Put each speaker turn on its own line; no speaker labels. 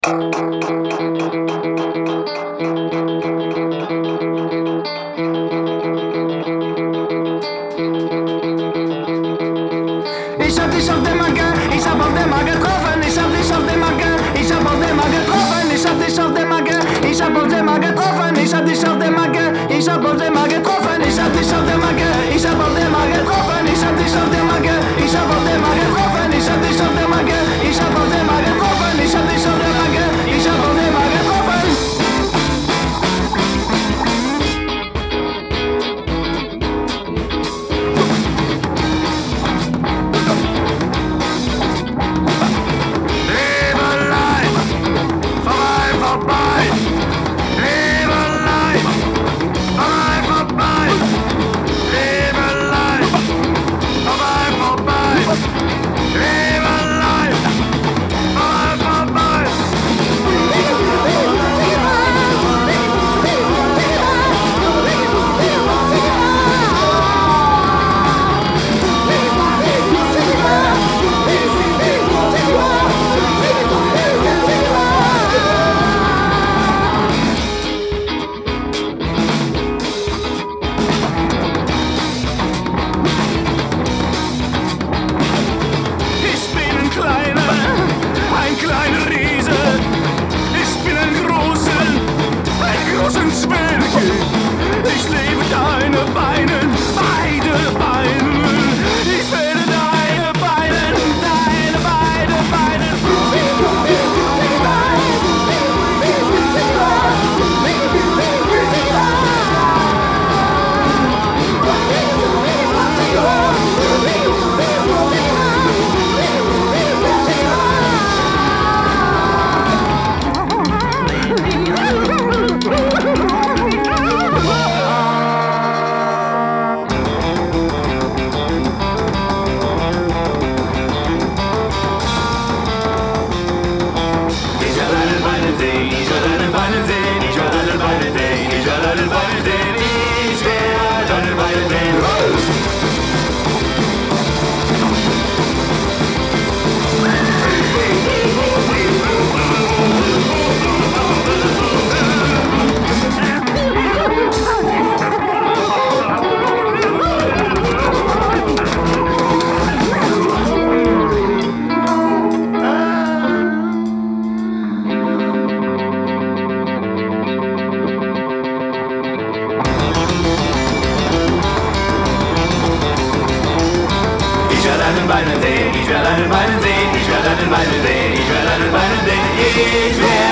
Ich hab dich auf der Macke, ich hab auf der Macke getroffen. Ich hab dich auf der Macke, ich hab auf der Macke getroffen. Ich hab dich auf der Macke, ich hab auf der Macke getroffen. Ich hab dich auf der Macke, ich hab auf der Macke getroffen. Ich hab dich auf der Macke, ich hab auf der Macke getroffen. Ich hab dich auf der Macke, ich hab auf der Macke getroffen. Ich hab dich auf der Macke, ich hab auf der Macke getroffen. Ich hab dich auf der Macke, ich hab auf der Macke getroffen. Ich lebe deine Beine, beide Beine. Ich werde deine Beine, deine beide Beine. Ich werde deine Beine sehen, ich werde deine Beine sehen, ich werde deine Beine sehen, ich werde